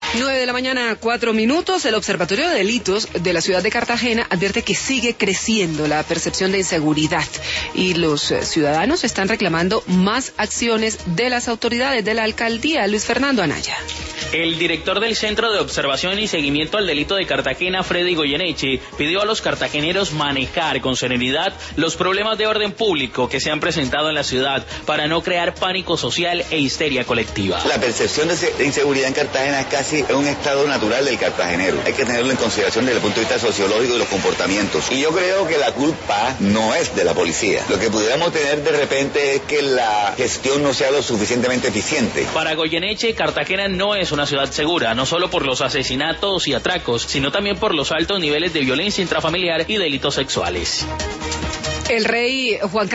9 de la mañana, 4 minutos. El Observatorio de Delitos de la ciudad de Cartagena advierte que sigue creciendo la percepción de inseguridad y los ciudadanos están reclamando más acciones de las autoridades de la alcaldía. Luis Fernando Anaya. El director del Centro de Observación y Seguimiento al Delito de Cartagena, Freddy Goyeneche, pidió a los cartageneros manejar con serenidad los problemas de orden público que se han presentado en la ciudad para no crear pánico social e histeria colectiva. La percepción de inseguridad en Cartagena es casi un estado natural del cartagenero. Hay que tenerlo en consideración desde el punto de vista sociológico y los comportamientos. Y yo creo que la culpa no es de la policía. Lo que pudiéramos tener de repente es que la gestión no sea lo suficientemente eficiente. Para Goyeneche, Cartagena no es una ciudad segura, no solo por los asesinatos y atracos, sino también por los altos niveles de violencia intrafamiliar y delitos sexuales. El rey Juan